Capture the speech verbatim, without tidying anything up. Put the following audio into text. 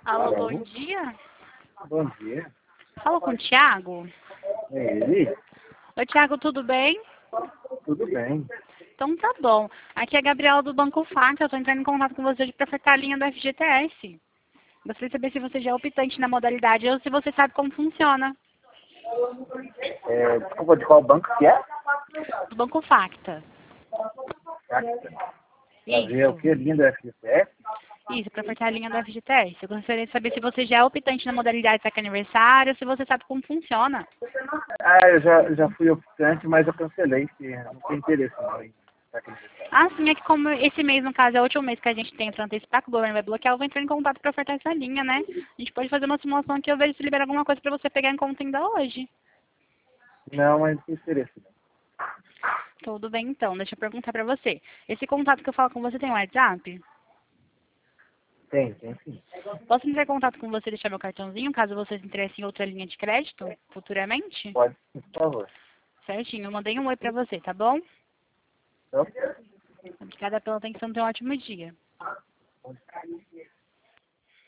Alô, Alô? bom dia. Bom dia. Fala com o Thiago. É ele? Oi, Thiago, tudo bem? Tudo bem. Então tá bom. Aqui é a Gabriela do Banco Faca. Eu estou entrando em contato com você hoje para ofertar a linha do F G T S. Gostaria de saber se você já é optante na modalidade ou se você sabe como funciona. É, desculpa, de qual banco que é? Do Banco Facta. Fazer o Isso. que? Linha do F G T S? Isso, para ofertar a linha do F G T S. Eu gostaria de saber se você já é optante na modalidade saque aniversário ou se você sabe como funciona. Ah, eu já, já fui optante, mas eu cancelei, porque não tem interesse não em saque aniversário. Ah, sim, é que como esse mês, no caso, é o último mês que a gente tem para antecipar, que o governo vai bloquear, eu vou entrar em contato para ofertar essa linha, né? A gente pode fazer uma simulação aqui, eu vejo se libera alguma coisa para você pegar em conta ainda hoje. Não, mas não tem interesse não. Tudo bem, então. Deixa eu perguntar para você. Esse contato que eu falo com você tem WhatsApp? Tem, tem sim. Posso entrar em contato com você e deixar meu cartãozinho, caso você se interesse em outra linha de crédito, futuramente? Pode sim, por favor. Certinho, eu mandei um oi para você, tá bom? Então, Obrigada pela atenção, tenha um ótimo dia.